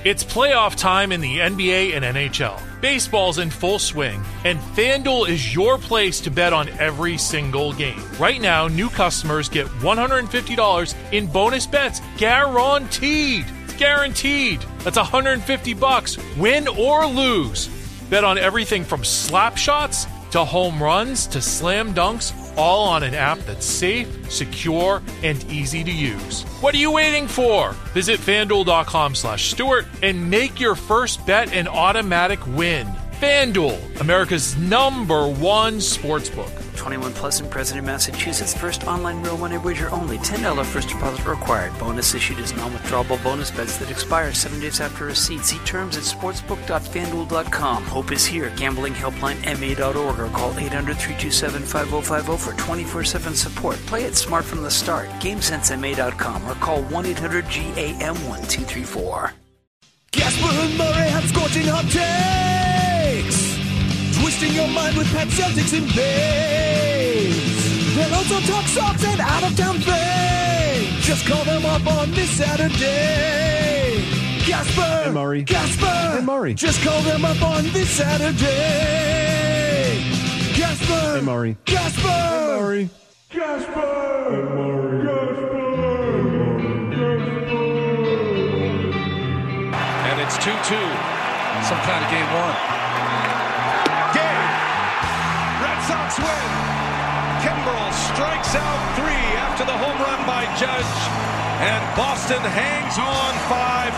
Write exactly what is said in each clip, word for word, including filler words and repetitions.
It's playoff time in the N B A and N H L. Baseball's in full swing, and FanDuel is your place to bet on every single game. Right now, new customers get one hundred fifty dollars in bonus bets guaranteed. It's guaranteed. That's one hundred fifty bucks, win or lose. Bet on everything from slap shots to home runs to slam dunks, all on an app that's safe, secure, and easy to use. What are you waiting for? Visit FanDuel.com slash Stewart and make your first bet an automatic win. FanDuel, America's number one sportsbook. twenty-one plus and present in Massachusetts. First online real money wager only. ten dollars first deposit required. Bonus issued as non-withdrawable bonus bets that expire seven days after receipt. See terms at sportsbook dot fanduel dot com. Hope is here. Gambling helpline M A dot org or call eight hundred, three two seven, five oh five oh for twenty-four seven support. Play it smart from the start. GameSense M A dot com or call one eight hundred G A M one two three four. Gasper and Murray have scorching hot takes, twisting your mind with pet Celtics and Babes. They'll also talk socks and out-of-town fame. Just call them up on this Saturday. Gasper and Murray. Gasper and Murray. Just call them up on this Saturday. Gasper and Murray. Gasper and Murray. Gasper and Murray. And it's two two. Some kind of game one. Game. Red Sox win. Kimbrel strikes out three after the home run by Judge. And Boston hangs on five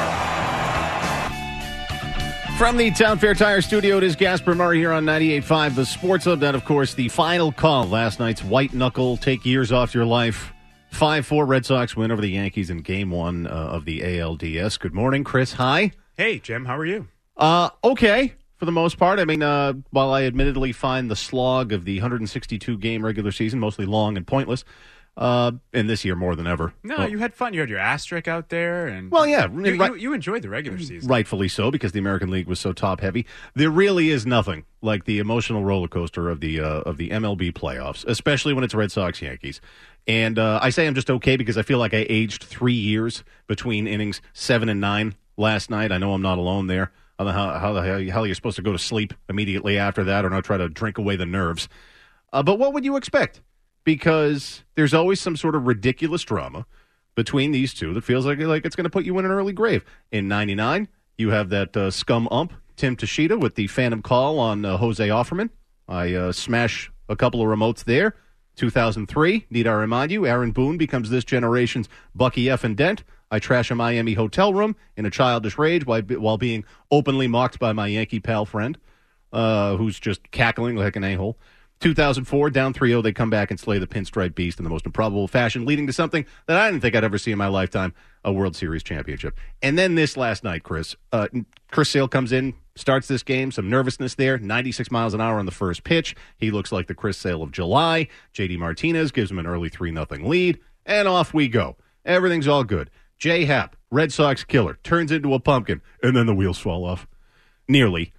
four. From the Town Fair Tire Studio, it is Gasper Murray here on ninety-eight point five, the Sports Hub. That, of course, the final call. Last night's white knuckle, take years off your life. five four Red Sox win over the Yankees in Game one uh, of the A L D S. Good morning, Chris. Hi. Hey, Jim. How are you? Uh, okay, for the most part. I mean, uh, while I admittedly find the slog of the one hundred sixty-two game regular season mostly long and pointless, uh, and this year more than ever. No, well, you had fun. You had your asterisk out there. and Well, yeah. You, right, you, you enjoyed the regular season. Rightfully so, because the American League was so top-heavy. There really is nothing like the emotional roller coaster of the uh, of the M L B playoffs, especially when it's Red Sox-Yankees. And uh, I say I'm just okay because I feel like I aged three years between innings seven and nine last night. I know I'm not alone there. I don't know how, how the hell you're supposed to go to sleep immediately after that or not try to drink away the nerves. Uh, but what would you expect? Because there's always some sort of ridiculous drama between these two that feels like, like it's going to put you in an early grave. In ninety-nine, you have that uh, scum ump, Tim Tashita, with the phantom call on uh, Jose Offerman. I uh, smash a couple of remotes there. two thousand three, need I remind you, Aaron Boone becomes this generation's Bucky F. and Dent. I trash a Miami hotel room in a childish rage while, while being openly mocked by my Yankee pal friend, uh, who's just cackling like an a-hole. two thousand four, down three oh, they come back and slay the Pinstripe Beast in the most improbable fashion, leading to something that I didn't think I'd ever see in my lifetime, a World Series championship. And then this last night, Chris, uh, Chris Sale comes in, starts this game, some nervousness there, ninety-six miles an hour on the first pitch. He looks like the Chris Sale of July. J D Martinez gives him an early three nothing lead, and off we go. Everything's all good. J Happ, Red Sox killer, turns into a pumpkin, and then the wheels fall off. Nearly.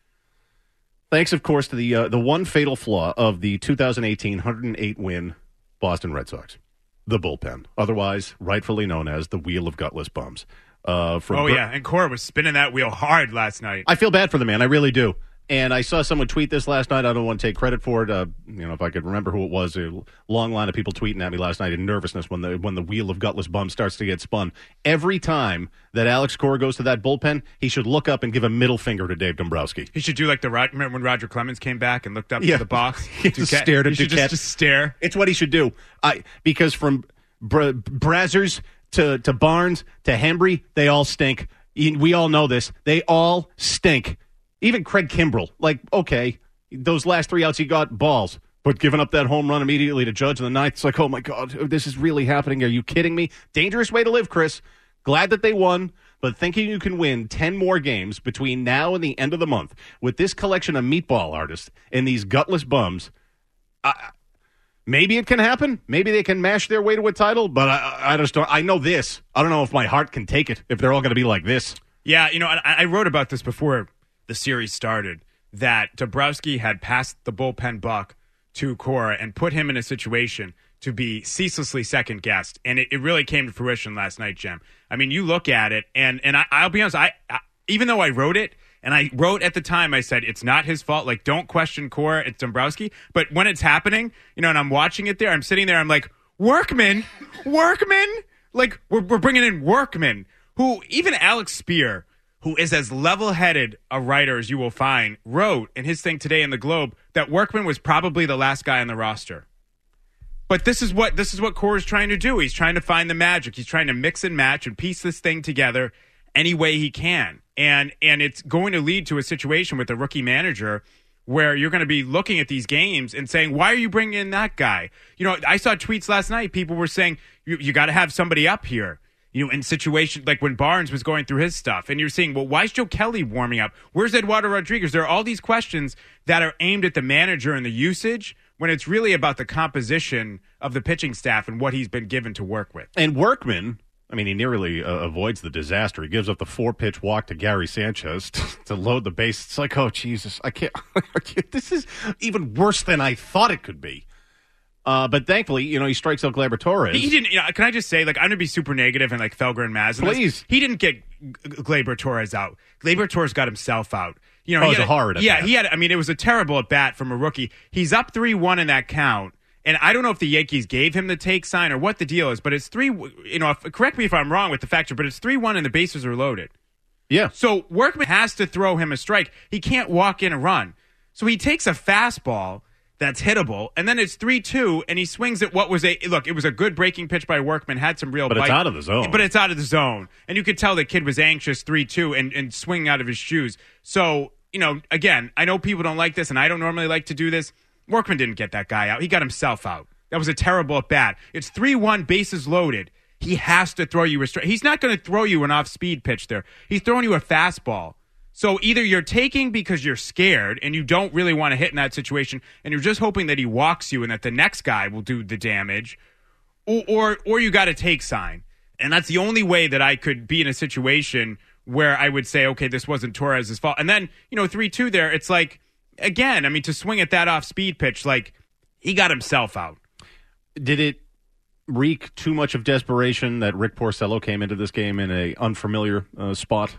Thanks, of course, to the uh, the one fatal flaw of the two thousand eighteen one hundred eight win Boston Red Sox, the bullpen, otherwise rightfully known as the Wheel of Gutless Bums. Uh, from oh, Bur- yeah, and Cora was spinning that wheel hard last night. I feel bad for the man, I really do. And I saw someone tweet this last night. I don't want to take credit for it. Uh, you know, if I could remember who it was, a long line of people tweeting at me last night in nervousness when the when the Wheel of Gutless Bums starts to get spun. Every time that Alex Cora goes to that bullpen, he should look up and give a middle finger to Dave Dombrowski. He should do like the remember when Roger Clemens came back and looked up yeah. to the box. He just Duquette? stared at he should Duquette. Just, just stare. It's what he should do. I because from Bra- Brazzers to to Barnes to Hembry, they all stink. We all know this. They all stink. Even Craig Kimbrel, like, okay, those last three outs he got, balls. But giving up that home run immediately to Judge in the ninth, it's like, oh, my God, this is really happening. Are you kidding me? Dangerous way to live, Chris. Glad that they won, but thinking you can win ten more games between now and the end of the month with this collection of meatball artists and these gutless bums, I, maybe it can happen. Maybe they can mash their way to a title, but I, I just don't. I know this. I don't know if my heart can take it, if they're all going to be like this. Yeah, you know, I, I wrote about this before the series started, that Dombrowski had passed the bullpen buck to Cora and put him in a situation to be ceaselessly second guessed, and it, it really came to fruition last night, Jim. I mean, you look at it, and and I, I'll be honest, I, I even though I wrote it, and I wrote at the time, I said it's not his fault. Like, don't question Cora, it's Dombrowski. But when it's happening, you know, and I'm watching it there, I'm sitting there, I'm like, Workman, Workman, like we're we're bringing in Workman, who even Alex Spear, who is as level-headed a writer as you will find, wrote in his thing today in the Globe that Workman was probably the last guy on the roster. But this is what this is what Cora's trying to do. He's trying to find the magic. He's trying to mix and match and piece this thing together any way he can. And and it's going to lead to a situation with a rookie manager where you're going to be looking at these games and saying, why are you bringing in that guy? You know, I saw tweets last night. People were saying, you, you got to have somebody up here. You know, in situations like when Barnes was going through his stuff, and you're seeing, well, why is Joe Kelly warming up? Where's Eduardo Rodriguez? There are all these questions that are aimed at the manager and the usage when it's really about the composition of the pitching staff and what he's been given to work with. And Workman, I mean, he nearly uh, avoids the disaster. He gives up the four-pitch walk to Gary Sanchez to, to load the base. It's like, oh, Jesus, I can't, I can't. This is even worse than I thought it could be. Uh, but thankfully, you know, he strikes out Gleyber Torres. He didn't. You know, can I just say, like, I'm going to be super negative and like Felger and Maz. Please. He didn't get Gleyber Torres out. Gleyber Torres got himself out. You know, oh, he it was had a hard at Yeah, bat. he had. I mean, it was a terrible at bat from a rookie. He's up three one in that count, and I don't know if the Yankees gave him the take sign or what the deal is. But it's three. You know, if, correct me if I'm wrong with the factor, but it's three one and the bases are loaded. Yeah. So Workman has to throw him a strike. He can't walk in a run. So he takes a fastball that's hittable, and then it's three two, and he swings at what was a look. It was a good breaking pitch by Workman, had some real But bite. it's out of the zone. But it's out of the zone, and you could tell the kid was anxious three two and and swinging out of his shoes. So you know, again, I know people don't like this, and I don't normally like to do this. Workman didn't get that guy out; he got himself out. That was a terrible at bat. It's three one, bases loaded. He has to throw you a strike. He's not going to throw you an off speed pitch there. He's throwing you a fastball. So either you're taking because you're scared and you don't really want to hit in that situation, and you're just hoping that he walks you and that the next guy will do the damage, or or, or you got a take sign. And that's the only way that I could be in a situation where I would say, okay, this wasn't Torres' fault. And then, you know, three two there, it's like, again, I mean, to swing at that off-speed pitch, like, he got himself out. Did it reek too much of desperation that Rick Porcello came into this game in a unfamiliar uh, spot?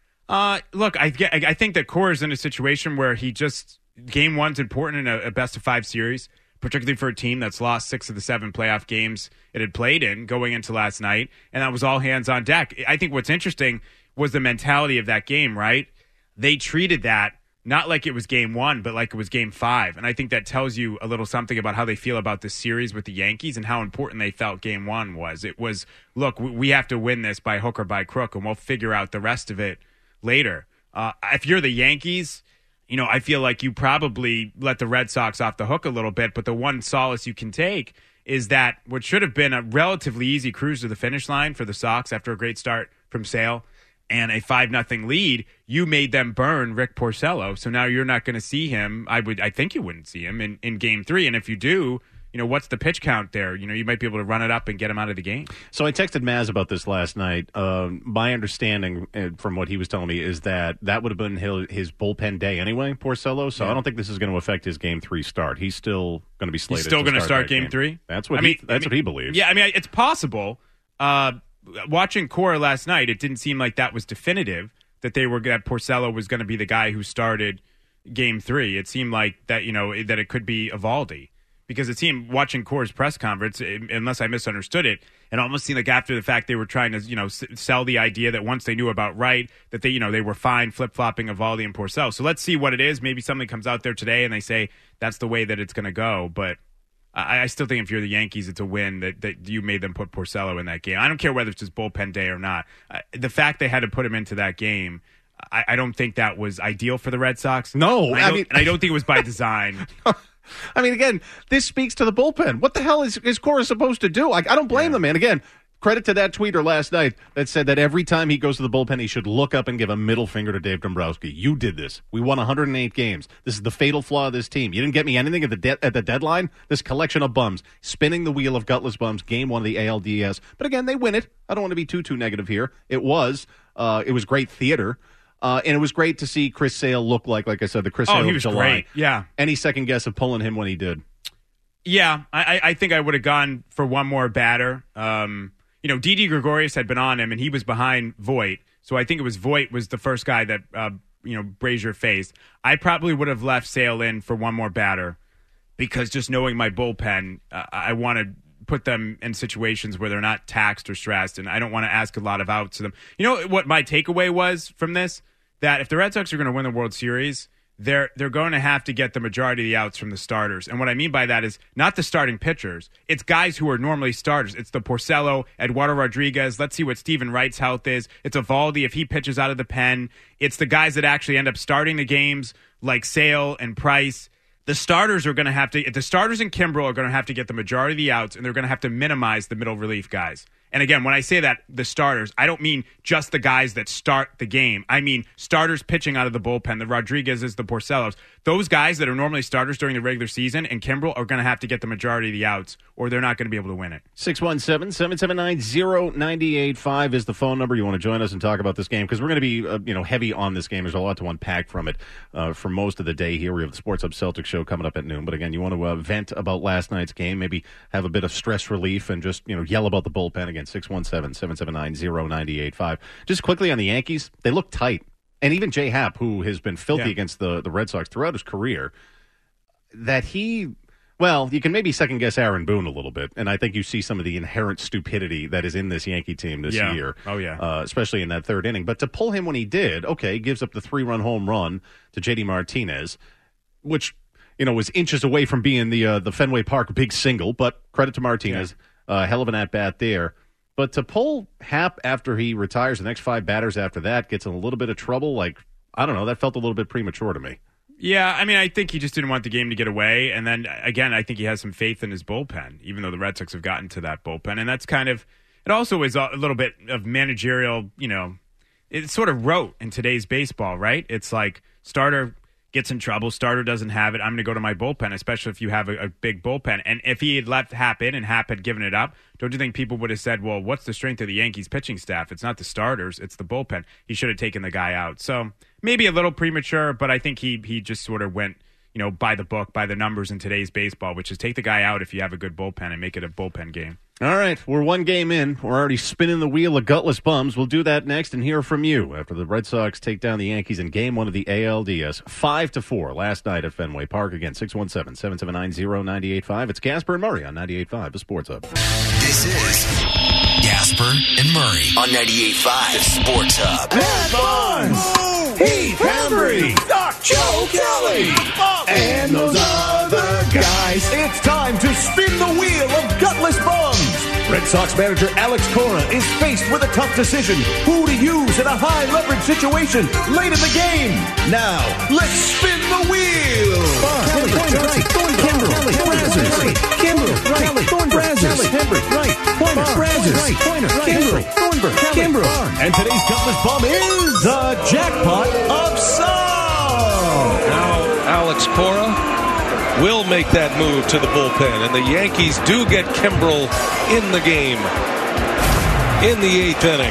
Uh, look, I, I think that Cora's in a situation where he just, game one's important in a, a best of five series, particularly for a team that's lost six of the seven playoff games it had played in going into last night, and that was all hands on deck. I think what's interesting was the mentality of that game, right? They treated that not like it was game one, but like it was game five, and I think that tells you a little something about how they feel about this series with the Yankees and how important they felt game one was. It was, look, we have to win this by hook or by crook, and we'll figure out the rest of it later. Uh, if you're the Yankees, you know, I feel like you probably let the Red Sox off the hook a little bit, but the one solace you can take is that what should have been a relatively easy cruise to the finish line for the Sox after a great start from Sale and a five nothing lead, you made them burn Rick Porcello. So now you're not going to see him. I would, I think you wouldn't see him in, in game three. And if you do, you know, what's the pitch count there? You know, you might be able to run it up and get him out of the game. So I texted Maz about this last night. Um, my understanding uh, from what he was telling me is that that would have been his, his bullpen day anyway, Porcello. So yeah. I don't think this is going to affect his game three start. He's still going to be slated. He's still to going to start, start game, game three. That's what I he, mean, that's I mean, what he believes. Yeah, I mean, it's possible. Uh, watching Cora last night, it didn't seem like that was definitive that they were that Porcello was going to be the guy who started game three. It seemed like that, you know, that it could be Evaldi. Because it seemed, watching Cora's press conference, unless I misunderstood it, it almost seemed like after the fact they were trying to, you know, s- sell the idea that once they knew about Wright, that they, you know, they were fine flip-flopping Evaldi and Porcello. So let's see what it is. Maybe something comes out there today and they say that's the way that it's going to go. But I, I still think if you're the Yankees, it's a win that, that you made them put Porcello in that game. I don't care whether it's his bullpen day or not. Uh, the fact they had to put him into that game, I, I don't think that was ideal for the Red Sox. No, I, I mean, and I don't think it was by design. I mean, again, this speaks to the bullpen. What the hell is, is Cora supposed to do? Like, I don't blame yeah. the man. Again, credit to that tweeter last night that said that every time he goes to the bullpen, he should look up and give a middle finger to Dave Dombrowski. You did this. We won one hundred eight games. This is the fatal flaw of this team. You didn't get me anything at the de- at the deadline. This collection of bums, spinning the wheel of gutless bums, game one of the A L D S. But again, they win it. I don't want to be too, too negative here. It was. Uh, it was great theater. Uh, and it was great to see Chris Sale look like, like I said, the Chris oh, Sale he of was July. Great. Yeah. Any second guess of pulling him when he did? Yeah, I, I think I would have gone for one more batter. Um, you know, Didi Gregorius had been on him, and he was behind Voit. So I think it was Voit was the first guy that, uh, you know, Brazier faced. I probably would have left Sale in for one more batter because just knowing my bullpen, uh, I want to put them in situations where they're not taxed or stressed, and I don't want to ask a lot of outs to them. You know what my takeaway was from this? That if the Red Sox are going to win the World Series, they're they're going to have to get the majority of the outs from the starters. And what I mean by that is not the starting pitchers. It's guys who are normally starters. It's the Porcello, Eduardo Rodriguez. Let's see what Stephen Wright's health is. It's Eovaldi if he pitches out of the pen. It's the guys that actually end up starting the games like Sale and Price. The starters are going to have to, the starters and Kimbrel are going to have to get the majority of the outs, and they're going to have to minimize the middle relief guys. And again, when I say that, the starters, I don't mean just the guys that start the game. I mean starters pitching out of the bullpen, the Rodriguezes, the Porcellos. Those guys that are normally starters during the regular season and Kimbrel are going to have to get the majority of the outs, or they're not going to be able to win it. six one seven, seven seven nine, zero nine eight five is the phone number. You want to join us and talk about this game because we're going to be uh, you know heavy on this game. There's a lot to unpack from it uh, for most of the day here. We have the Sports Hub Celtics show coming up at noon. But again, you want to uh, vent about last night's game, maybe have a bit of stress relief and just you know yell about the bullpen again. six one seven, seven seven nine, zero nine eight five. Just quickly on the Yankees, they look tight. And even Jay Happ, who has been filthy yeah. against the, the Red Sox throughout his career, that he, well, you can maybe second-guess Aaron Boone a little bit, and I think you see some of the inherent stupidity that is in this Yankee team this yeah. year. Oh, yeah. Uh, especially in that third inning. But to pull him when he did, okay, gives up the three-run home run to J D Martinez, which, you know, was inches away from being the uh, the Fenway Park big single, but credit to Martinez. Yeah. Uh, hell of an at-bat there. But to pull Happ after he retires, the next five batters after that, gets in a little bit of trouble, like, I don't know, that felt a little bit premature to me. Yeah, I mean, I think he just didn't want the game to get away. And then, again, I think he has some faith in his bullpen, even though the Red Sox have gotten to that bullpen. And that's kind of, it also is a little bit of managerial, you know, it's sort of rote in today's baseball, right? It's like starter gets in trouble, starter doesn't have it, I'm going to go to my bullpen, especially if you have a, a big bullpen. And if he had left Happ in and Happ had given it up, don't you think people would have said, well, what's the strength of the Yankees pitching staff? It's not the starters, it's the bullpen. He should have taken the guy out. So maybe a little premature, but I think he he just sort of went, you know, by the book, by the numbers in today's baseball, which is take the guy out if you have a good bullpen and make it a bullpen game. All right, we're one game in. We're already spinning the wheel of gutless bums. We'll do that next and hear from you after the Red Sox take down the Yankees in game one of the A L D S. Five to four last night at Fenway Park. Again, six one seven, seven seven nine, zero nine eight five. It's Gasper and Murray on ninety-eight point five, the Sports Hub. This is Gasper and Murray on ninety-eight point five, the Sports Hub. Matt Barnes, Heath Hembry, Doc Joe Kelly, and those other guys. It's time to spin the wheel of gutless bums. Red Sox manager Alex Cora is faced with a tough decision. Who to use in a high-leverage situation late in the game. Now, let's spin the wheel. Kelly, Pointer, right. Kimbrel, Brazzers, Kimbrel, right. Thornburg, Brazzers, Hembry, right. Pointer, Brazzers, right. Pointer, Kimbrel, Thornburg, Kimbrel. And today's gutless bum is the jackpot of song. Now, Alex Cora will make that move to the bullpen, and the Yankees do get Kimbrel in the game in the eighth inning.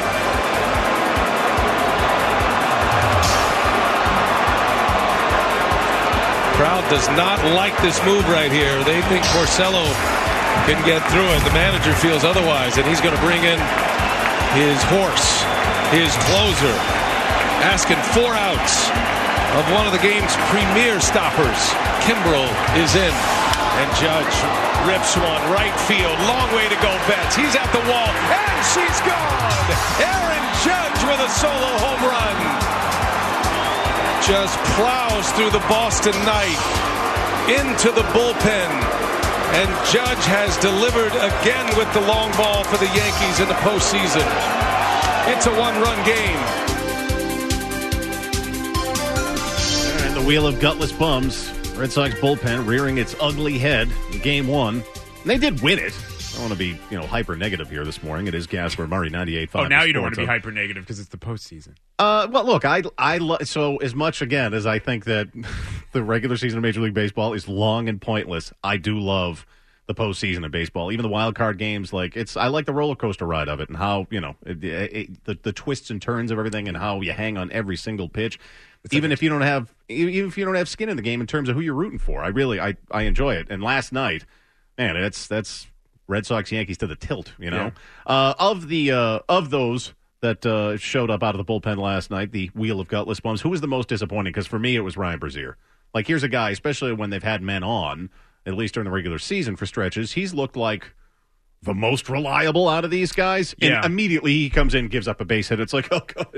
Crowd does not like this move right here. They think Porcello can get through it. The manager feels otherwise, and he's going to bring in his horse, his closer, asking four outs of one of the game's premier stoppers. Kimbrel is in, and Judge rips one right field. Long way to go, Betts. He's at the wall, and she's gone. Aaron Judge with a solo home run. Just plows through the Boston night into the bullpen, and Judge has delivered again with the long ball for the Yankees in the postseason. It's a one-run game. The wheel of gutless bums. Red Sox bullpen rearing its ugly head in game one. And they did win it. I don't want to be, you know, hyper negative here this morning. It is Gasper Murray, ninety-eight point five. Oh, now you don't want to be hyper negative because it's the postseason. Uh, well, look, I, I, lo- so as much again as I think that the regular season of Major League Baseball is long and pointless, I do love the postseason of baseball. Even the wild card games, like it's, I like the roller coaster ride of it and how, you know, it, it, it, the the twists and turns of everything and how you hang on every single pitch. It's even like if you don't have, even if you don't have skin in the game in terms of who you're rooting for, I really, I, I enjoy it. And last night, man, that's that's Red Sox Yankees to the tilt. You know, yeah. uh, of the uh, of those that uh, showed up out of the bullpen last night, the wheel of gutless bums. Who was the most disappointing? Because for me, it was Ryan Brazier. Like, here's a guy, especially when they've had men on, at least during the regular season for stretches, he's looked like the most reliable out of these guys. And yeah. immediately he comes in, gives up a base hit. It's like, oh, God,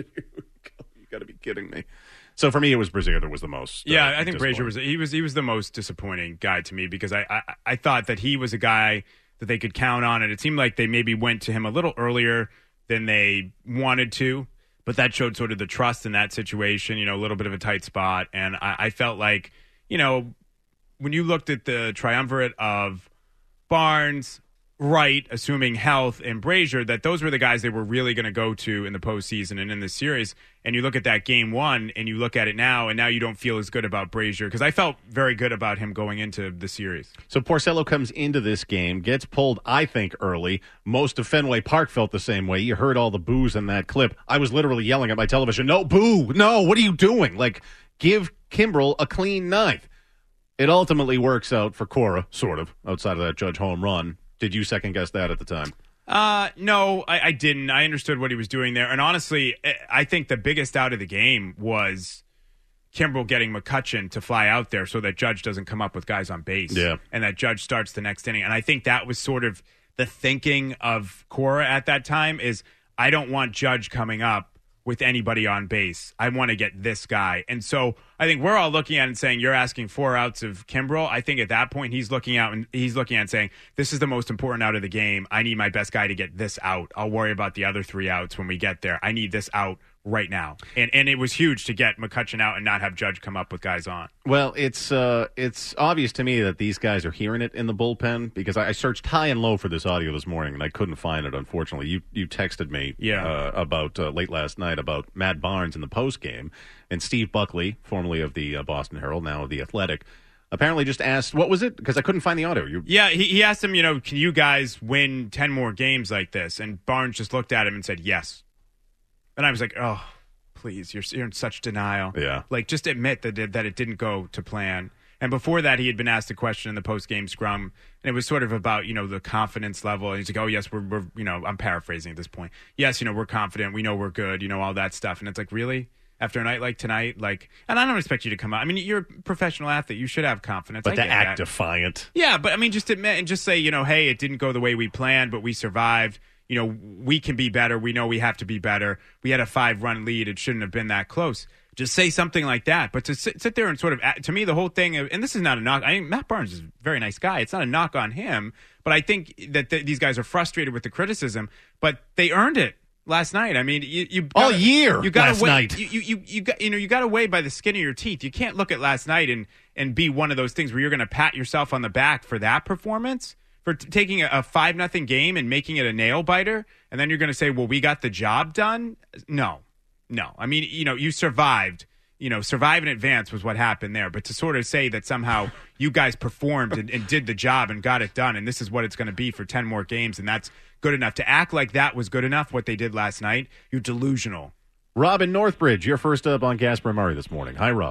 you got to be kidding me. So for me, it was Brazier that was the most. Uh, yeah, I think Brazier was he was he was the most disappointing guy to me because I, I I thought that he was a guy that they could count on, and it seemed like they maybe went to him a little earlier than they wanted to, but that showed sort of the trust in that situation. You know, a little bit of a tight spot, and I, I felt like, you know, when you looked at the triumvirate of Barnes, Wright, assuming health, and Brazier, that those were the guys they were really going to go to in the postseason and in the series. And you look at that game one, and you look at it now, and now you don't feel as good about Brazier, because I felt very good about him going into the series. So Porcello comes into this game, gets pulled, I think, early. Most of Fenway Park felt the same way. You heard all the boos in that clip. I was literally yelling at my television, no, boo, no, what are you doing? Like, give Kimbrel a clean ninth. It ultimately works out for Cora, sort of, outside of that Judge home run. Did you second-guess that at the time? Uh, no, I, I didn't. I understood what he was doing there. And honestly, I think the biggest out of the game was Kimbrel getting McCutchen to fly out there so that Judge doesn't come up with guys on base. Yeah. And that Judge starts the next inning. And I think that was sort of the thinking of Cora at that time is, I don't want Judge coming up with anybody on base. I want to get this guy. And so I think we're all looking at it and saying, you're asking four outs of Kimbrel. I think at that point he's looking out and he's looking at and saying, this is the most important out of the game. I need my best guy to get this out. I'll worry about the other three outs when we get there. I need this out right now. And and it was huge to get McCutchen out and not have Judge come up with guys on. Well, it's uh, it's obvious to me that these guys are hearing it in the bullpen, because I, I searched high and low for this audio this morning and I couldn't find it, unfortunately. You you texted me yeah. uh, about uh, late last night about Matt Barnes in the postgame, and Steve Buckley, formerly of the uh, Boston Herald, now of the Athletic, apparently just asked, what was it? Because I couldn't find the audio. You... Yeah, he, he asked him, you know, can you guys win ten more games like this? And Barnes just looked at him and said, yes. And I was like, oh, please, you're, you're in such denial. Yeah. Like, just admit that it, that it didn't go to plan. And before that, he had been asked a question in the post-game scrum, and it was sort of about, you know, the confidence level. And he's like, oh, yes, we're, we're, you know, I'm paraphrasing at this point. Yes, you know, we're confident. We know we're good, you know, all that stuff. And it's like, really? After a night like tonight? Like, and I don't expect you to come out. I mean, you're a professional athlete. You should have confidence. But I to act that. defiant. Yeah, but I mean, just admit and just say, you know, hey, it didn't go the way we planned, but we survived. You know, we can be better. We know we have to be better. We had a five-run lead. It shouldn't have been that close. Just say something like that. But to sit, sit there and sort of, to me, the whole thing, and this is not a knock. I mean, Matt Barnes is a very nice guy. It's not a knock on him. But I think that th- these guys are frustrated with the criticism. But they earned it last night. I mean, you, you gotta, all year you gotta last wait, night. You, you, you, you, got, you know, you got to weigh by the skin of your teeth. You can't look at last night and, and be one of those things where you're going to pat yourself on the back for that performance. For t- taking a, a five nothing game and making it a nail biter, and then you're going to say, well, we got the job done? No. No. I mean, you know, you survived. You know, survive in advance was what happened there. But to sort of say that somehow you guys performed and, and did the job and got it done, and this is what it's going to be for ten more games, and that's good enough. To act like that was good enough, what they did last night, you're delusional. Rob in Northbridge, you're first up on Gasper and Murray this morning. Hi, Rob.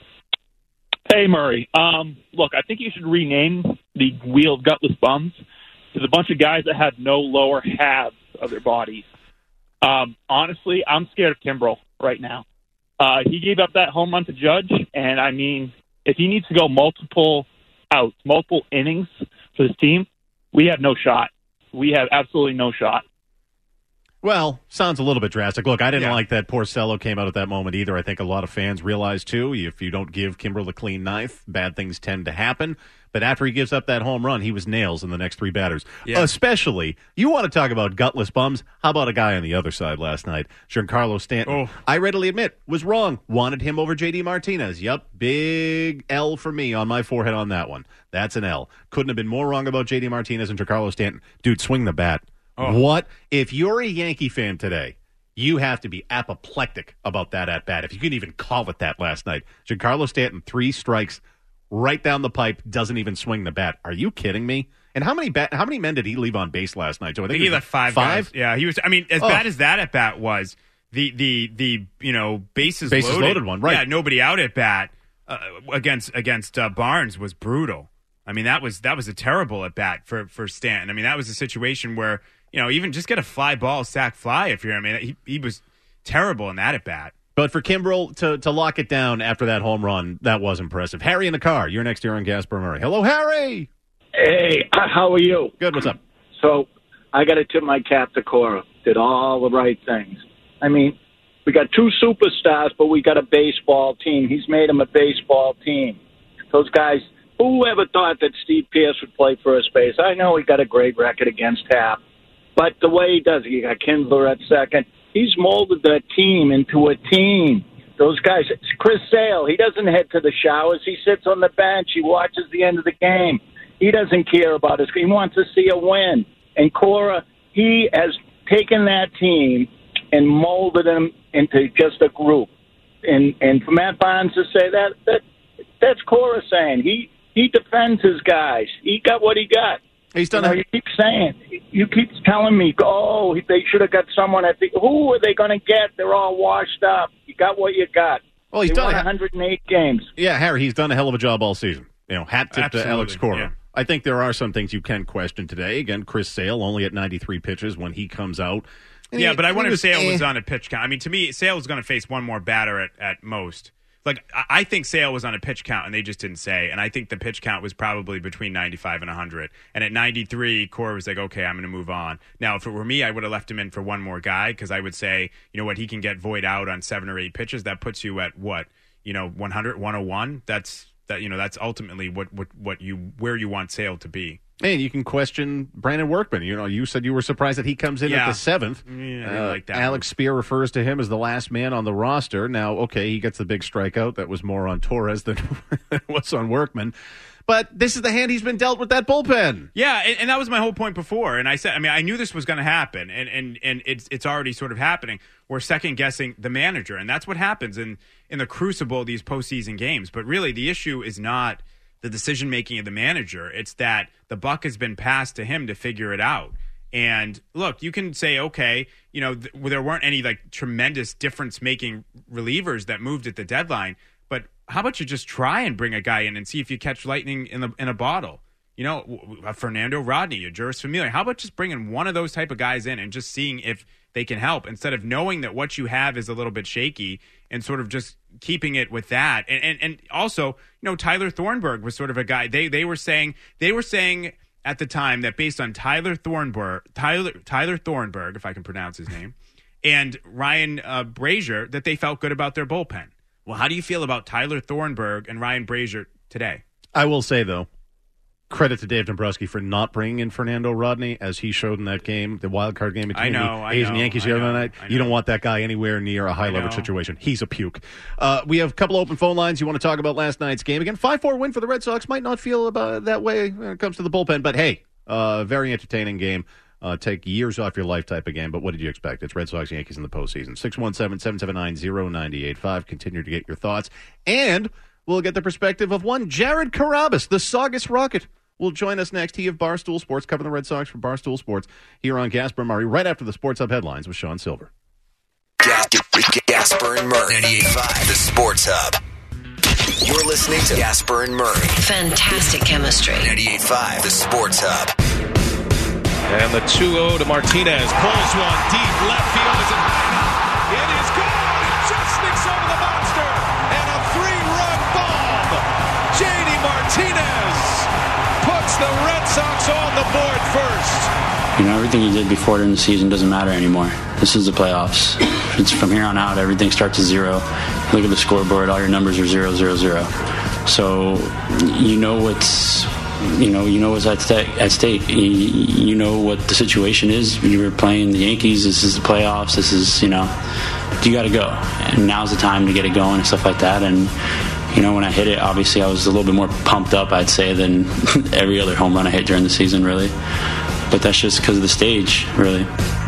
Hey, Murray. Um, look, I think you should rename the wheel of gutless bums to a bunch of guys that have no lower halves of their bodies. Um, honestly, I'm scared of Kimbrel right now. Uh, he gave up that home run to Judge, and, I mean, if he needs to go multiple outs, multiple innings for this team, we have no shot. We have absolutely no shot. Well, sounds a little bit drastic. Look, I didn't Yeah. like that Porcello came out at that moment either. I think a lot of fans realize, too, if you don't give Kimbrel a clean ninth, bad things tend to happen. But after he gives up that home run, he was nails in the next three batters. Yeah. Especially, you want to talk about gutless bums? How about a guy on the other side last night, Giancarlo Stanton? Oh. I readily admit, was wrong. Wanted him over J D Martinez. Yep, big L for me on my forehead on that one. That's an L. Couldn't have been more wrong about J D Martinez and Giancarlo Stanton. Dude, swing the bat. Oh. What? If you're a Yankee fan today, you have to be apoplectic about that at-bat, if you can even call it that last night. Giancarlo Stanton, three strikes, right down the pipe, doesn't even swing the bat. Are you kidding me? And how many bat, how many men did he leave on base last night? So I I think think he it was left five. Five? Guys. Yeah, he was. I mean, as Oh. bad as that at bat was, the the the you know bases, Bases loaded, loaded one, right. Yeah, nobody out at bat uh, against against uh, Barnes was brutal. I mean, that was that was a terrible at bat for for Stanton. I mean, that was a situation where, you know, even just get a fly ball, sack fly. If you're, I mean, he he was terrible in that at bat. But for Kimbrel to to lock it down after that home run, that was impressive. Harry in the car. You're next here on Gasper Murray. Hello, Harry. Hey, how are you? Good. What's up? So I got to tip my cap to Cora. Did all the right things. I mean, we got two superstars, but we got a baseball team. He's made them a baseball team. Those guys, who ever thought that Steve Pearce would play first base? I know he got a great record against Happ, but the way he does it, you got Kinsler at second. He's molded that team into a team. Those guys, Chris Sale, he doesn't head to the showers. He sits on the bench. He watches the end of the game. He doesn't care about his game. He wants to see a win. And Cora, he has taken that team and molded them into just a group. And and for Matt Barnes to say that, that that's Cora saying. He he defends his guys. He got what he got. He's done. You know, a- you keep saying, you keep telling me, oh, they should have got someone at the. Who are they going to get? They're all washed up. You got what you got. Well, he's they done won a- one hundred eight games. Yeah, Harry, he's done a hell of a job all season. You know, hat tip to Absolutely, Alex Cora. yeah. I think there are some things you can question today. Again, Chris Sale only at ninety-three pitches when he comes out. And Yeah, he- but I he wonder if was, Sale eh. was on a pitch count. I mean, to me, Sale was going to face one more batter at, at most. Like, I- I think Sale was on a pitch count, and they just didn't say. And I think the pitch count was probably between ninety-five and one hundred. And at ninety-three, Cora was like, okay, I'm going to move on. Now, if it were me, I would have left him in for one more guy because I would say, you know what, he can get void out on seven or eight pitches. That puts you at what? You know, one hundred, one oh one? That's, that, you know, that's ultimately what, what, what you where you want Sale to be. And you can question Brandon Workman. You know, you said you were surprised that he comes in Yeah. at the seventh. Yeah, I didn't Uh, like that Alex Spear refers to him as the last man on the roster. Now, okay, he gets the big strikeout. That was more on Torres than it was on Workman. But this is the hand he's been dealt with that bullpen. Yeah, and, and that was my whole point before. And I said, I mean, I knew this was going to happen, and, and, and it's it's already sort of happening. We're second guessing the manager, and that's what happens in in the crucible of these postseason games. But really, the issue is not the decision making of the manager; it's that the buck has been passed to him to figure it out. And look, you can say, okay, you know, th- there weren't any like tremendous difference making relievers that moved at the deadline. But how about you just try and bring a guy in and see if you catch lightning in the in a bottle? You know, a Fernando Rodney, a Juris Familia. How about just bringing one of those type of guys in and just seeing if they can help instead of knowing that what you have is a little bit shaky and sort of just keeping it with that. And and, and also, you know, Tyler Thornburg was sort of a guy. They they were saying they were saying at the time that based on Tyler Thornburg, Tyler Tyler Thornburg, if I can pronounce his name, and Ryan uh, Brazier, that they felt good about their bullpen. Well, how do you feel about Tyler Thornburg and Ryan Brazier today? I will say, though, credit to Dave Dombrowski for not bringing in Fernando Rodney, as he showed in that game, the wild card game between I know, the I A's know, and Yankees I the other know, night. I You don't know. want that guy anywhere near a high leverage know. situation. He's a puke. Uh, we have a couple open phone lines. You want to talk about last night's game again? five four win for the Red Sox. Might not feel about that way when it comes to the bullpen, but hey, uh, very entertaining game. Uh, take years off your life type of game, but what did you expect? It's Red Sox Yankees in the postseason. six one seven, seven seven nine, zero nine eight five. Continue to get your thoughts. And we'll get the perspective of one Jared Carabas, the Saugus Rocket, will join us next. He of Barstool Sports, covering the Red Sox for Barstool Sports, here on Gasper Murray, right after the Sports Hub headlines with Sean Silver. Gas- Gasper and Murray, ninety-eight point five, the Sports Hub. You're listening to Gasper and Murray. Fantastic chemistry. ninety-eight point five, the Sports Hub. And the two oh to Martinez. Pulls one deep left field. Is it high enough? It is gone. It just sneaks over the monster. And a three-run bomb. J D Martinez puts the Red Sox on the board first. You know, everything you did before during the season doesn't matter anymore. This is the playoffs. It's from here on out, everything starts at zero. Look at the scoreboard, all your numbers are zero, zero, zero. So you know what's, you know, you know what's at, st- at stake. You, you know what the situation is. You were playing the Yankees. This is the playoffs. This is, you know, you got to go. And now's the time to get it going and stuff like that. And you know, when I hit it, obviously I was a little bit more pumped up, I'd say, than every other home run I hit during the season, really. But that's just because of the stage, really.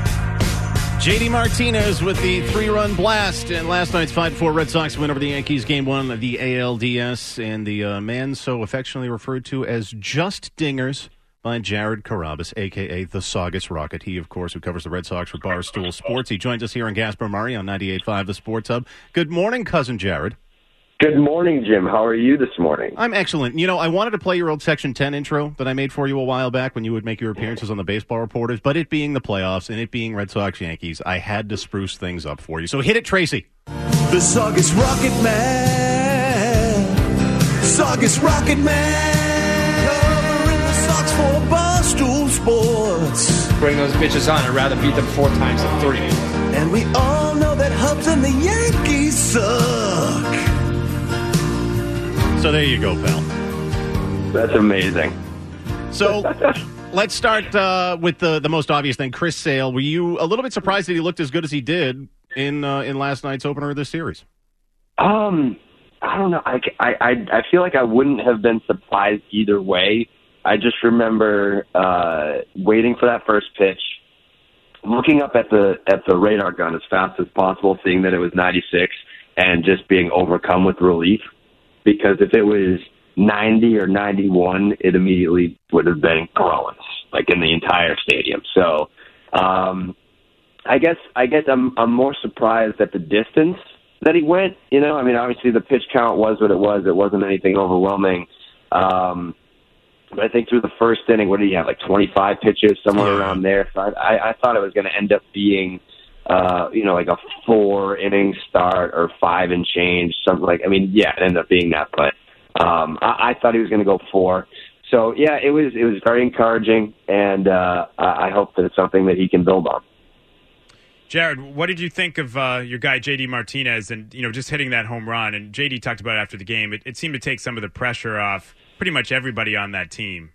J D Martinez with the three-run blast and last night's five four Red Sox win over the Yankees, game one of the A L D S, and the uh, man so affectionately referred to as Just Dingers by Jared Carabas, a k a. the Saugus Rocket. He, of course, who covers the Red Sox for Barstool Sports. He joins us here on Gasper Murray on ninety-eight point five, the Sports Hub. Good morning, Cousin Jared. Good morning, Jim. How are you this morning? I'm excellent. You know, I wanted to play your old Section ten intro that I made for you a while back when you would make your appearances on the Baseball Reporters, but it being the playoffs and it being Red Sox Yankees, I had to spruce things up for you. So hit it, Tracy. The Saugus Rocket Man. Saugus Rocket Man. Covering the Sox for Barstool Sports. Bring those bitches on. I'd rather beat them four times than three. And we all know that Hubs and the Yankees suck. So there you go, pal. That's amazing. So let's start uh, with the, the most obvious thing. Chris Sale, were you a little bit surprised that he looked as good as he did in uh, in last night's opener of this series? Um, I don't know. I, I, I feel like I wouldn't have been surprised either way. I just remember uh, waiting for that first pitch, looking up at the at the radar gun as fast as possible, seeing that it was ninety-six, and just being overcome with relief. Because if it was ninety or ninety-one, it immediately would have been groans, like in the entire stadium. So, um, I guess I guess I'm I'm more surprised at the distance that he went. You know, I mean, obviously the pitch count was what it was. It wasn't anything overwhelming. Um, but I think through the first inning, what did he have? Like twenty-five pitches, somewhere around there. So I, I, I thought it was going to end up being, uh, you know, like a four inning start or five and change, something like. I mean, yeah, it ended up being that, but um, I, I thought he was going to go four. So yeah, it was it was very encouraging, and uh, I hope that it's something that he can build on. Jared, what did you think of uh, your guy J D Martinez and you know just hitting that home run? And J D talked about it after the game. It, it seemed to take some of the pressure off pretty much everybody on that team.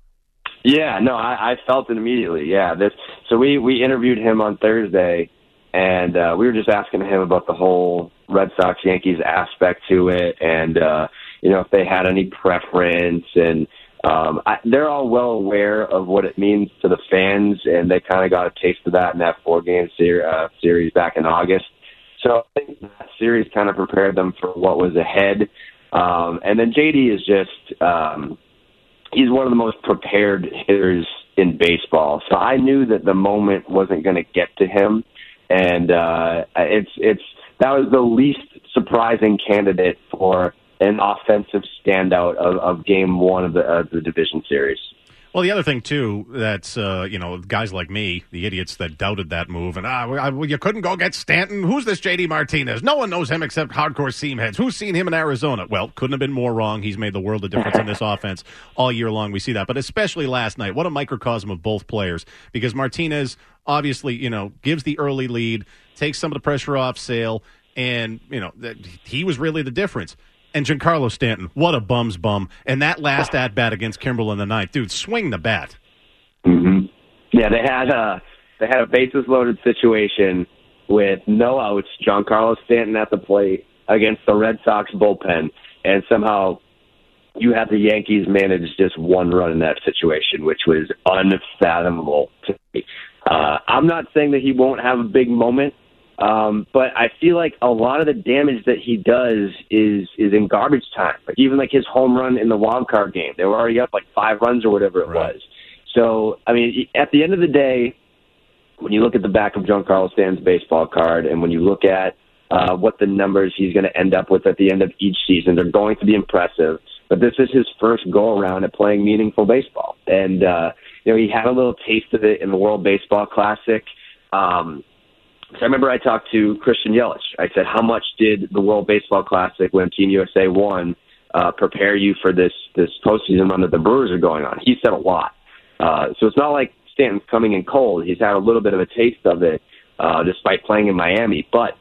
Yeah, no, I, I felt it immediately. Yeah, this. So we we interviewed him on Thursday, and uh, we were just asking him about the whole Red Sox Yankees aspect to it, and uh, you know if they had any preference, and um, I, they're all well aware of what it means to the fans, and they kind of got a taste of that in that four game ser- uh, series back in August. So I think that series kind of prepared them for what was ahead. Um, and then J D is just. Um, He's one of the most prepared hitters in baseball. So I knew that the moment wasn't going to get to him. And uh, it's it's that was the least surprising candidate for an offensive standout of, of game one of the, of the division series. Well, the other thing, too, that's, uh, you know, guys like me, the idiots that doubted that move, and, ah, well, you couldn't go get Stanton. Who's this J D Martinez? No one knows him except hardcore seamheads. Who's seen him in Arizona? Well, couldn't have been more wrong. He's made the world of difference in this offense all year long. We see that. But especially last night, what a microcosm of both players, because Martinez obviously, you know, gives the early lead, takes some of the pressure off Sale, and, you know, he was really the difference. And Giancarlo Stanton, what a bum's bum. And that last at-bat against Kimbrel in the ninth. Dude, swing the bat. Mm-hmm. Yeah, they had a, they had a bases-loaded situation with no outs, Giancarlo Stanton at the plate against the Red Sox bullpen. And somehow you had the Yankees manage just one run in that situation, which was unfathomable to me. Uh, I'm not saying that he won't have a big moment. Um, but I feel like a lot of the damage that he does is is in garbage time. Like even like his home run in the wild card game, they were already up like five runs or whatever it right. was. So I mean, at the end of the day, when you look at the back of Giancarlo Stanton's baseball card, and when you look at uh, what the numbers he's going to end up with at the end of each season, they're going to be impressive. But this is his first go around at playing meaningful baseball, and uh, you know he had a little taste of it in the World Baseball Classic. Um, So I remember I talked to Christian Yelich. I said, how much did the World Baseball Classic, when Team U S A won, uh, prepare you for this this postseason run that the Brewers are going on? He said a lot. Uh, so it's not like Stanton's coming in cold. He's had a little bit of a taste of it uh, despite playing in Miami. But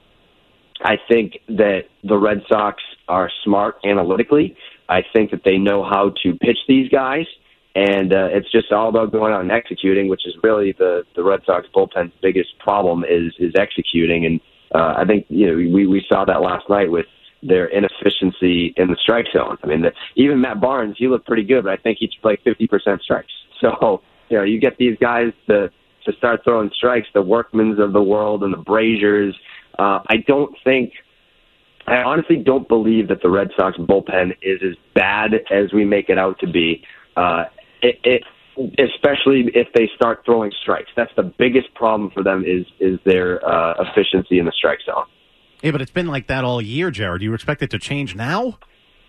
I think that the Red Sox are smart analytically. I think that they know how to pitch these guys. And uh, it's just all about going out and executing, which is really the, the Red Sox bullpen's biggest problem is is executing. And uh, I think you know we, we saw that last night with their inefficiency in the strike zone. I mean, the, even Matt Barnes, he looked pretty good, but I think he played fifty percent strikes. So you know, you get these guys to to start throwing strikes, the Workmans of the world and the Braziers. Uh, I don't think. I honestly don't believe that the Red Sox bullpen is as bad as we make it out to be. Uh, It, it, especially if they start throwing strikes. That's the biggest problem for them is is their uh, efficiency in the strike zone. Yeah, but it's been like that all year, Jared. You expect it to change now?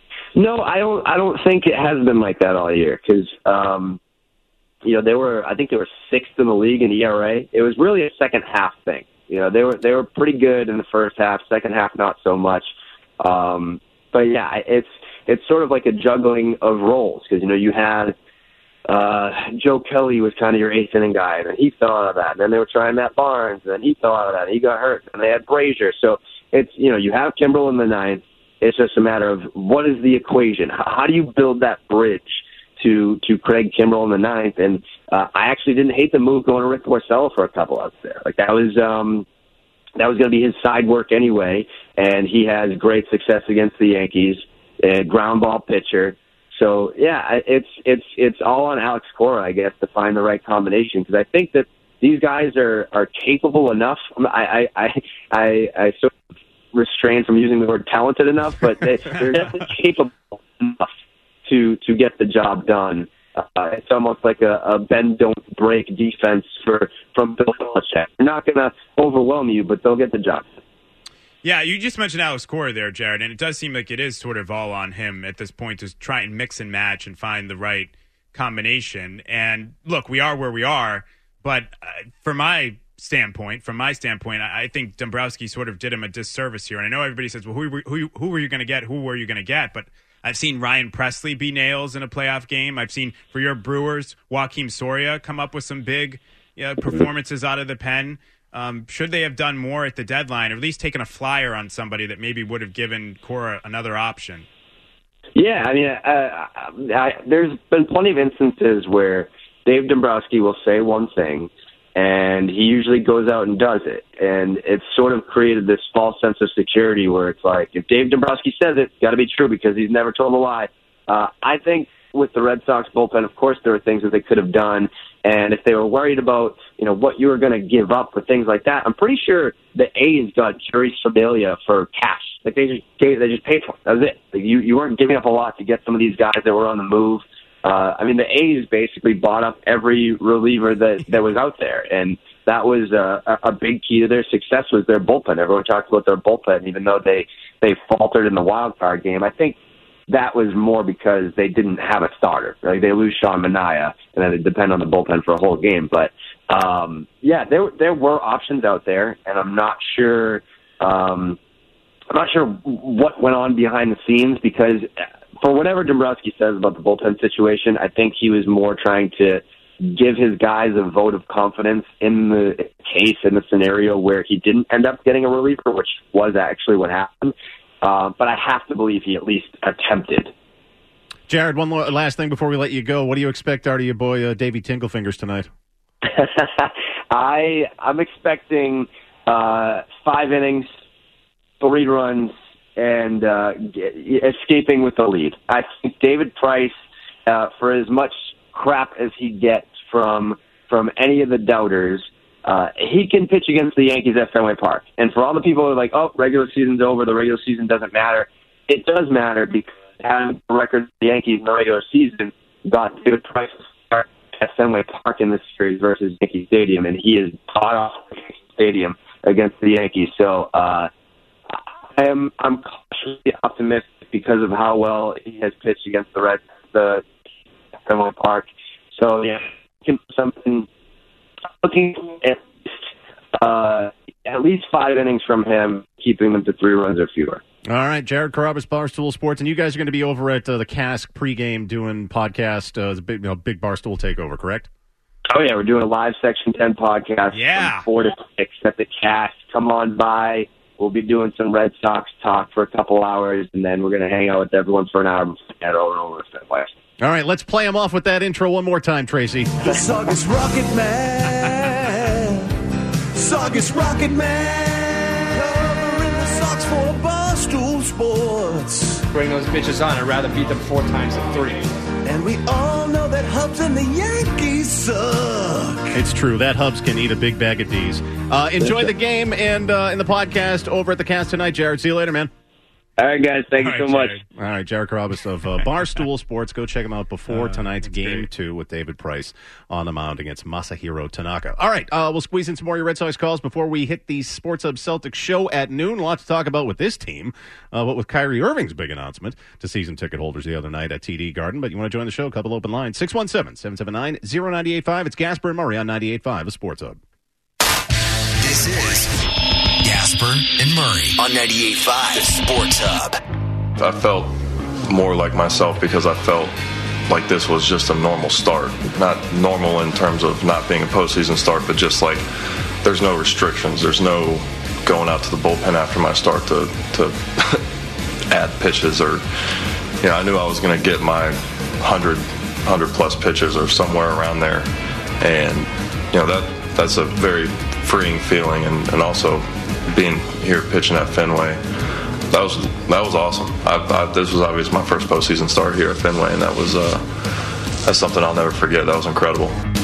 No, I don't. I don't think it has been like that all year because, um, you know, they were. I think they were sixth in the league in E R A. It was really a second half thing. You know, they were they were pretty good in the first half. Second half, not so much. Um, but yeah, it's it's sort of like a juggling of roles because you know you had uh, Joe Kelly was kind of your eighth inning guy, and then he fell out of that. And then they were trying Matt Barnes, and then he fell out of that. And he got hurt, and they had Brazier. So it's you know you have Kimbrel in the ninth. It's just a matter of what is the equation? How, how do you build that bridge to to Craig Kimbrel in the ninth? And uh, I actually didn't hate the move going to Rick Porcello for a couple outs there. Like that was um, that was going to be his side work anyway, and he has great success against the Yankees. A ground ball pitcher. So yeah, it's it's it's all on Alex Cora, I guess, to find the right combination because I think that these guys are are capable enough. I I I I, I sort of restrained from using the word talented enough, but they, they're definitely capable enough to to get the job done. Uh, it's almost like a, a bend don't break defense for from Bill Belichick. They're not going to overwhelm you, but they'll get the job done. Yeah, you just mentioned Alex Cora there, Jared, and it does seem like it is sort of all on him at this point to try and mix and match and find the right combination. And look, we are where we are, but uh, for my standpoint, from my standpoint, I think Dombrowski sort of did him a disservice here. And I know everybody says, well, who who who were you going to get? Who were you going to get? But I've seen Ryan Presley be nails in a playoff game. I've seen, for your Brewers, Joakim Soria come up with some big you know, performances out of the pen. Um, should they have done more at the deadline, or at least taken a flyer on somebody that maybe would have given Cora another option? Yeah, I mean, uh, I, there's been plenty of instances where Dave Dombrowski will say one thing, and he usually goes out and does it. And it's sort of created this false sense of security where it's like, if Dave Dombrowski says it, it's got to be true because he's never told a lie. Uh, I think with the Red Sox bullpen, of course, there are things that they could have done. And if they were worried about, you know, what you were going to give up for things like that, I'm pretty sure the A's got Jerry Familia for cash. Like they just gave, they just paid for it. That was it. Like you, you weren't giving up a lot to get some of these guys that were on the move. Uh, I mean, the A's basically bought up every reliever that, that was out there, and that was uh, a, a big key to their success was their bullpen. Everyone talks about their bullpen, even though they, they faltered in the wild card game. I think that was more because they didn't have a starter. Like they lose Sean Manaea, and then they depend on the bullpen for a whole game. But um, yeah, there there were options out there, and I'm not sure. Um, I'm not sure what went on behind the scenes because. For whatever Dombrowski says about the bullpen situation, I think he was more trying to give his guys a vote of confidence in the case, in the scenario where he didn't end up getting a reliever, which was actually what happened. Uh, but I have to believe he at least attempted. Jared, one last thing before we let you go. What do you expect out of your boy uh, Davey Tinglefingers tonight? I, I'm expecting uh, five innings, three runs, and uh, escaping with the lead. I think David Price, uh, for as much crap as he gets from from any of the doubters, uh, he can pitch against the Yankees at Fenway Park. And for all the people who are like, oh, regular season's over, the regular season doesn't matter, it does matter because having the record of the Yankees in the regular season got David Price to start at Fenway Park in this series versus Yankee Stadium, and he is hot off Yankee Stadium against the Yankees. So, uh, I am I'm cautiously optimistic because of how well he has pitched against the Reds, the Fenway Park. So yeah, something looking at uh, at least five innings from him, keeping them to three runs or fewer. All right, Jared Carrabis, Barstool Sports, and you guys are going to be over at uh, the Cask pregame doing podcast, uh, the big, you know, big Barstool takeover, correct? Oh yeah, we're doing a live Section ten podcast. Yeah, from four to six at the Cask. Come on by. We'll be doing some Red Sox talk for a couple hours, and then we're going to hang out with everyone for an hour before we head over over to Fenway. All right, let's play him off with that intro one more time, Tracy. The Saugus Rocket Man. Saugus Rocket Man. Covering the Sox for Barstool Sports. Bring those bitches on. I'd rather beat them four times than three. And we all know that Hubs and the Yankees suck. It's true. That Hubs can eat a big bag of D's. Uh, enjoy the game and uh, in the podcast over at the Cast tonight, Jared. See you later, man. All right, guys. Thank All you so right, much. Jared. All right, Jared Carrabis of uh, Barstool Sports. Go check him out before Uh, tonight's that's game great. two with David Price on the mound against Masahiro Tanaka. All right, uh, we'll squeeze in some more of your Red Sox calls before we hit the Sports Hub Celtics show at noon. A lot to talk about with this team, uh, but with Kyrie Irving's big announcement to season ticket holders the other night at T D Garden. But you want to join the show, a couple open lines. six one seven, seven seven nine, zero nine eight five. It's Gasper and Murray on ninety-eight point five, the Sports Hub. This is Gasper and Murray on ninety-eight point five, the Sports Hub. I felt more like myself because I felt like this was just a normal start. Not normal in terms of not being a postseason start, but just like there's no restrictions. There's no going out to the bullpen after my start to, to add pitches or, you know, I knew I was going to get my one hundred plus pitches or somewhere around there. And, you know, that that's a very freeing feeling. And, and also being here pitching at Fenway, That was that was awesome. I, I, this was obviously my first postseason start here at Fenway, and that was uh, that's something I'll never forget. That was incredible.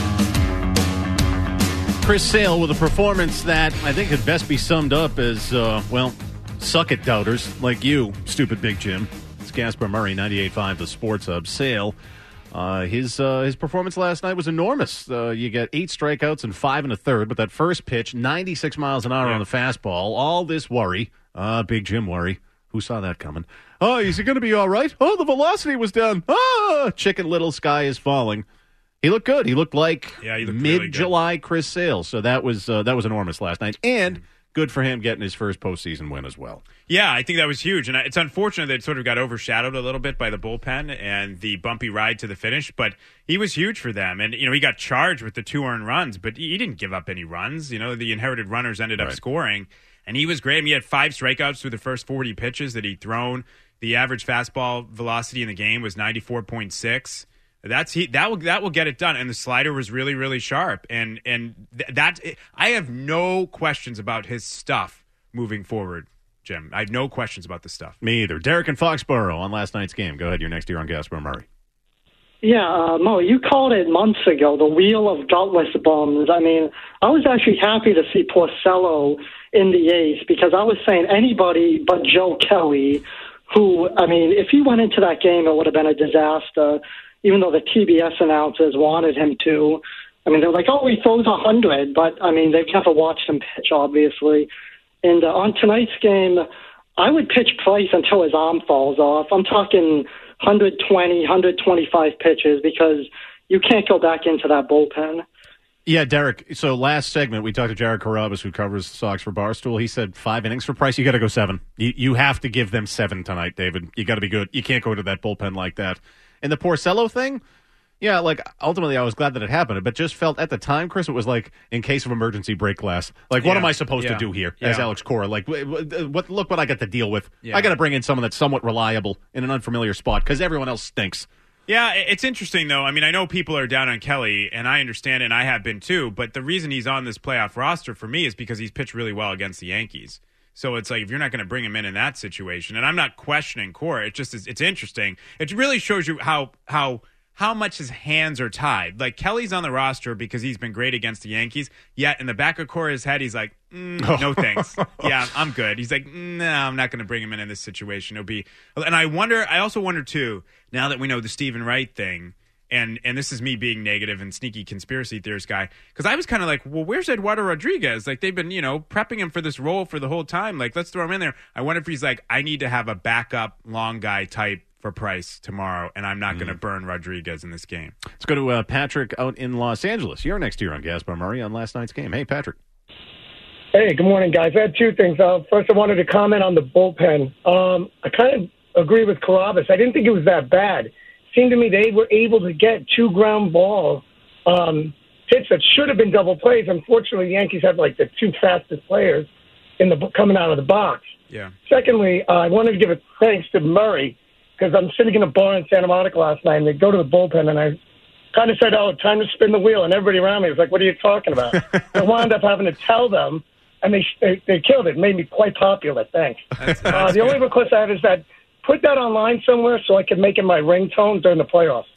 Chris Sale with a performance that I think could best be summed up as, uh, well, suck it, doubters, like you, stupid Big Jim. It's Gasper Murray, ninety-eight point five, the Sports Hub. Sale, uh, his uh, his performance last night was enormous. Uh, you get eight strikeouts and five and a third, but that first pitch, ninety-six miles an hour yeah. on the fastball, all this worry. Ah, uh, Big Jim worry. Who saw that coming? Oh, is he going to be all right? Oh, the velocity was down. Ah, Chicken Little, sky is falling. He looked good. He looked like yeah, he looked mid-July really Chris Sale. So that was uh, that was enormous last night, and good for him getting his first postseason win as well. Yeah, I think that was huge, and it's unfortunate that it sort of got overshadowed a little bit by the bullpen and the bumpy ride to the finish. But he was huge for them, and you know he got charged with the two earned runs, but he didn't give up any runs. You know the inherited runners ended up right. scoring. And he was great. I mean, he had five strikeouts through the first forty pitches that he'd thrown. The average fastball velocity in the game was ninety-four point six. That's he that will that will get it done. And the slider was really really sharp. And and th- that I have no questions about his stuff moving forward, Jim. I have no questions about the stuff. Me either. Derek in Foxborough on last night's game. Go ahead. You're next here on Gasper Murray. Yeah, uh, Mo, you called it months ago, the wheel of gutless bums. I mean, I was actually happy to see Porcello in the ace because I was saying anybody but Joe Kelly, who, I mean, if he went into that game, it would have been a disaster, even though the T B S announcers wanted him to. I mean, they're like, oh, he throws one hundred, but, I mean, they've never watched him pitch, obviously. And uh, on tonight's game, I would pitch Price until his arm falls off. I'm talking one twenty, one twenty-five pitches because you can't go back into that bullpen. Yeah, Derek, so last segment, we talked to Jared Carrabis, who covers the Sox for Barstool. He said five innings for Price. You got to go seven. You, you have to give them seven tonight, David. You got to be good. You can't go to that bullpen like that. And the Porcello thing, yeah, like, ultimately I was glad that it happened, but just felt at the time, Chris, it was like, in case of emergency, break glass. Like, what yeah. am I supposed yeah. to do here yeah. as Alex Cora? Like, what? Look what I got to deal with. Yeah. I got to bring in someone that's somewhat reliable in an unfamiliar spot because everyone else stinks. Yeah, it's interesting, though. I mean, I know people are down on Kelly, and I understand it, and I have been too, but the reason he's on this playoff roster for me is because he's pitched really well against the Yankees. So it's like, if you're not going to bring him in in that situation, and I'm not questioning Cora, it just is, it's interesting. It really shows you how how how much his hands are tied. Like, Kelly's on the roster because he's been great against the Yankees, yet in the back of Cora's head, he's like, mm, no thanks. Yeah, I'm good. He's like, no, I'm not going to bring him in in this situation. It'll be, and I wonder, I also wonder, too, now that we know the Stephen Wright thing, and and this is me being negative and sneaky conspiracy theorist guy, because I was kind of like, well, where's Eduardo Rodriguez? Like, they've been, you know, prepping him for this role for the whole time. Like, let's throw him in there. I wonder if he's like, I need to have a backup long guy type for Price tomorrow, and I'm not mm. going to burn Rodriguez in this game. Let's go to uh, Patrick out in Los Angeles. You're next year on Gasper Murray on last night's game. Hey, Patrick. Hey, good morning, guys. I had two things. Uh, first, I wanted to comment on the bullpen. Um, I kind of agree with Carrabis. I didn't think it was that bad. It seemed to me they were able to get two ground ball um, hits that should have been double plays. Unfortunately, the Yankees had like the two fastest players in the coming out of the box. Yeah. Secondly, uh, I wanted to give a thanks to Murray, because I'm sitting in a bar in Santa Monica last night, and they go to the bullpen, and I kind of said, oh, time to spin the wheel. And everybody around me was like, what are you talking about? I wound up having to tell them, and they they, they killed it. It made me quite popular, thanks. That's, that's uh, the good. only request I have is that put that online somewhere so I can make it my ringtone during the playoffs.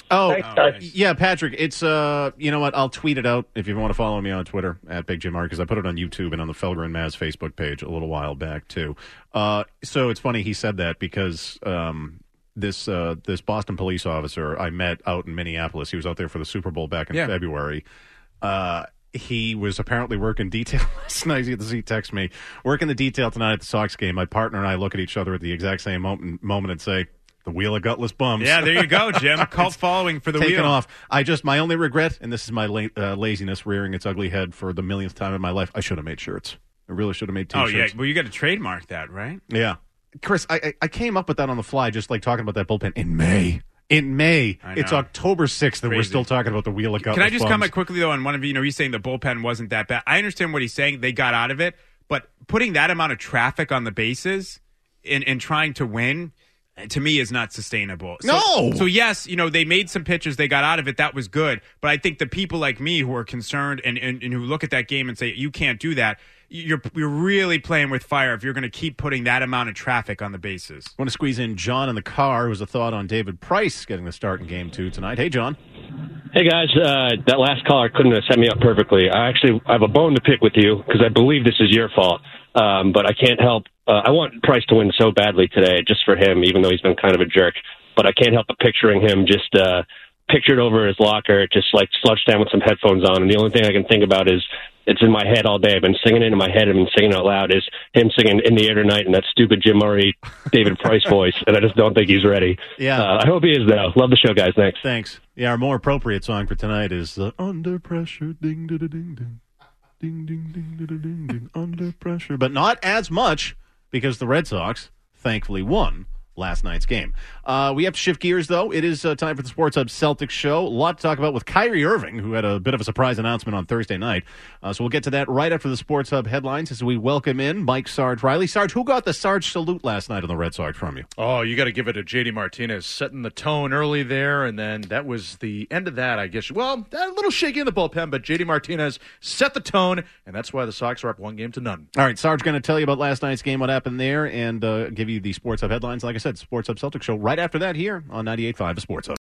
Oh, Thanks, guys. yeah, Patrick, it's, uh, you know what, I'll tweet it out if you want to follow me on Twitter, at Big Jim R, because I put it on YouTube and on the Felger and Maz Facebook page a little while back, too. Uh, so it's funny he said that because um, this uh, this Boston police officer I met out in Minneapolis, he was out there for the Super Bowl back in Yeah. February. Uh, he was apparently working detail last night. He texted me, working the detail tonight at the Sox game. My partner and I look at each other at the exact same moment, moment and say, the wheel of gutless bums. Yeah, there you go, Jim. Cult following for the taken wheel. off. I just, my only regret, and this is my la- uh, laziness rearing its ugly head for the millionth time in my life, I should have made shirts. I really should have made Oh, T-shirts. yeah. Well, you got to trademark that, right? Yeah. Chris, I, I I came up with that on the fly, just like talking about that bullpen in May. In May. I know. It's October sixth, and we're Crazy. still talking about the wheel of gutless Can I just bums. comment quickly, though, on one of you, you know, he's saying the bullpen wasn't that bad. I understand what he's saying. They got out of it. But putting that amount of traffic on the bases and, and trying to win, to me, is not sustainable. So, No! So, yes, you know, they made some pitches. They got out of it. That was good. But I think the people like me who are concerned and, and, and who look at that game and say, you can't do that, you're, you're really playing with fire if you're going to keep putting that amount of traffic on the bases. want to squeeze in John in the car, who has a thought on David Price getting the start in game two tonight. Hey, John. Hey guys, uh, that last caller couldn't have set me up perfectly. I actually I have a bone to pick with you because I believe this is your fault, um, but I can't help. Uh, I want Price to win so badly today, just for him, even though he's been kind of a jerk. But I can't help but picturing him just uh, pictured over his locker, just like slouched down with some headphones on. And the only thing I can think about is it's in my head all day. I've been singing it in my head. I've been singing out loud. Is him singing "In the Air Tonight" in that stupid Jim Murray, David Price voice, and I just don't think he's ready. Yeah. uh, I hope he is though. Love the show, guys. Thanks. Thanks. Yeah, our more appropriate song for tonight is uh, Under Pressure, ding, da, da, ding, ding. Ding, ding, ding, da, da, ding, ding. Under Pressure. But not as much because the Red Sox, thankfully, won last night's game. Uh, we have to shift gears, though. It is uh, time for the Sports Hub Celtics show. A lot to talk about with Kyrie Irving, who had a bit of a surprise announcement on Thursday night. Uh, so we'll get to that right after the Sports Hub headlines as we welcome in Mike Sarge Riley. Sarge, who got the Sarge salute last night on the Red Sox from you? Oh, you got to give it to J D Martinez, setting the tone early there, and then that was the end of that, I guess. Well, a little shaky in the bullpen, but J D Martinez set the tone, and that's why the Sox are up one game to none. All right, Sarge going to tell you about last night's game, what happened there, and uh, give you the Sports Hub headlines. Like I said, Sports Hub Celtics show right after that here on ninety-eight point five, the Sports Hub.